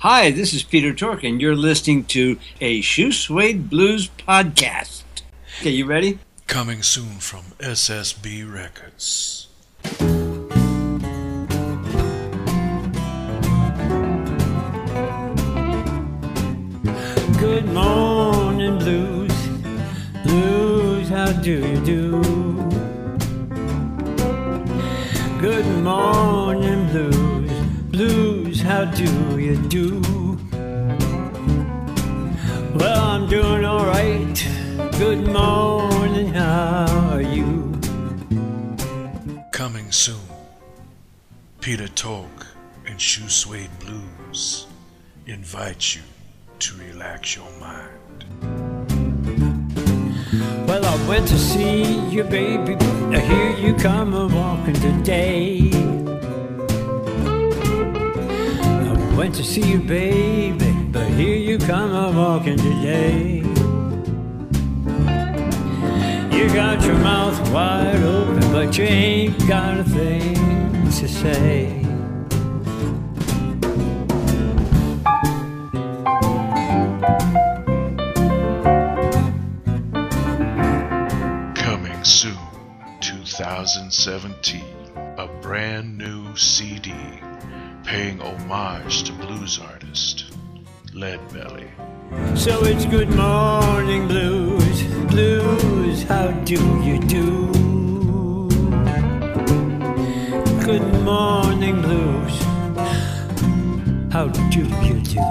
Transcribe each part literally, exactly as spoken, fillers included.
Hi, this is Peter Tork, and you're listening to a Shoe Suede Blues podcast. Okay, you ready? Coming soon from S S B Records. Good morning, blues. Blues, how do you do? Good morning, blues. Blues, how do you do? Well, I'm doing alright. Good morning, how are you? Coming soon, Peter Tork and Shoe Suede Blues invite you to relax your mind. Well, I went to see you, baby. I hear you come a walking today. I went to see you, baby, but here you come a walking today. You got your mouth wide open, but you ain't got a thing to say. Coming soon, two thousand seventeen, a brand new C D paying homage to blues artist Leadbelly. So it's good morning, blues, blues, how do you do? Good morning, blues, how do you do?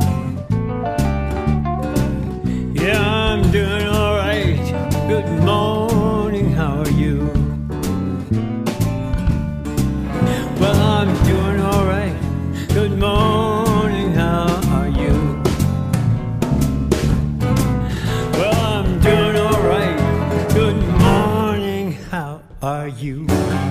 Yeah, I'm doing alright. Good morning, how are you? Well, I'm doing alright. Good morning, how are you? Well, I'm doing alright. Good morning, how are you?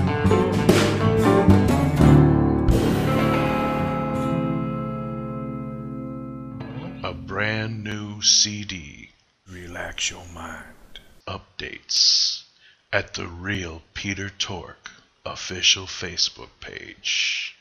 A brand new C D, Relax Your Mind. Updates at the Real Peter Tork official Facebook page.